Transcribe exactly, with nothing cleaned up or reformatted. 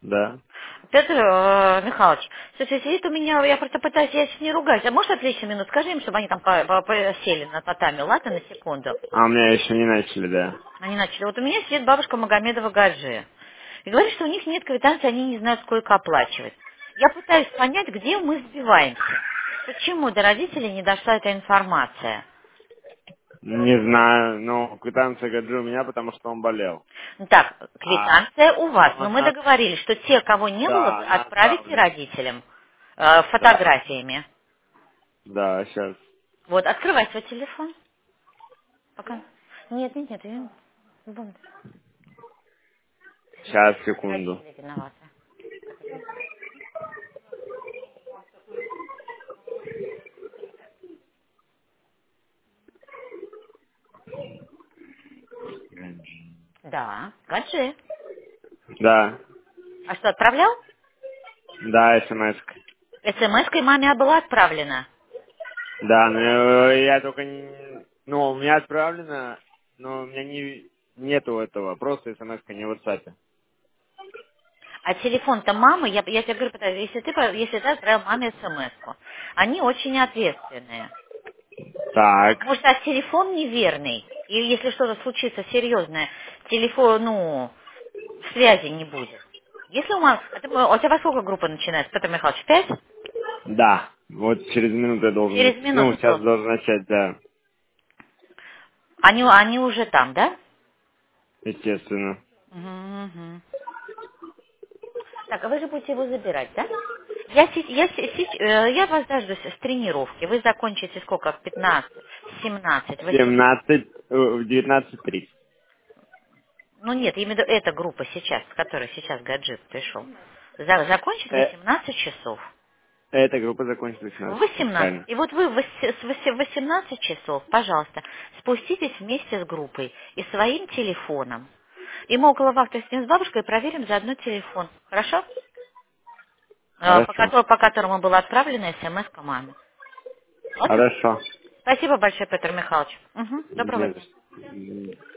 Да. Петр э, Михайлович, слушай, сидит у меня, я просто пытаюсь, я сейчас не ругаюсь, а можешь отвлечься минут? Скажи им, чтобы они там по- по- посели на татами, ладно, на секунду? А у меня еще не начали, да. Они начали. Вот у меня сидит бабушка Магомедова Гаджи. И говорит, что у них нет квитанции, они не знают, сколько оплачивать. Я пытаюсь понять, где мы сбиваемся. Почему до родителей не дошла эта информация? Не знаю, ну, квитанция Гаджи у меня, потому что он болел. Ну так, А, квитанция у вас, но но мы она, договорились, что те, кого не было, да, вы она отправите отправлена. родителям э, Да. фотографиями. Да, сейчас. Вот, открывай свой телефон. Пока. Нет, нет, нет, я... Вон, Сейчас, секунду. родители виноваты. Да, Гаджи. Да. А что, отправлял? Да, смс. СМС-кой маме была отправлена. Да, но э, я только не... Ну, у меня отправлено, но у меня не... нету этого, просто смс не в WhatsApp. А телефон-то мамы, я, я тебе говорю, подожди, если ты, по- если ты отправил маме смс-ку, они очень ответственные. Так, Может, а телефон неверный, и если что-то случится серьезное, телефон, ну, связи не будет. Если у мамы... А, ты- а у тебя во сколько группа начинается, Петр Михайлович, в пять? да. Вот через минуту я должен... Через нач- Ну, минуту сейчас должен. должен начать, да, Они, они уже там, да? естественно. Мгм. Так, а вы же будете его забирать, да? Я, се- я, се- се- э, я вас дождусь с тренировки. Вы закончите сколько? В пятнадцать, семнадцать, восемнадцать. семнадцать, э, в девятнадцать тридцать. Ну нет, именно эта группа сейчас, с которой сейчас Гаджет пришел. За- закончит в Э, восемнадцать часов. эта группа закончится в В восемнадцать часов, восемнадцать. правильно. И вот вы в вось- с вось- в восемнадцать часов, пожалуйста, спуститесь вместе с группой и своим телефоном. И мы около вахты с ним с бабушкой проверим заодно телефон. Хорошо? Э, По, Хорошо. которому, по которому была отправлена смс к маме. Ладно? Хорошо. Спасибо большое, Петр Михайлович. Мгм. Доброго Не дня. за что.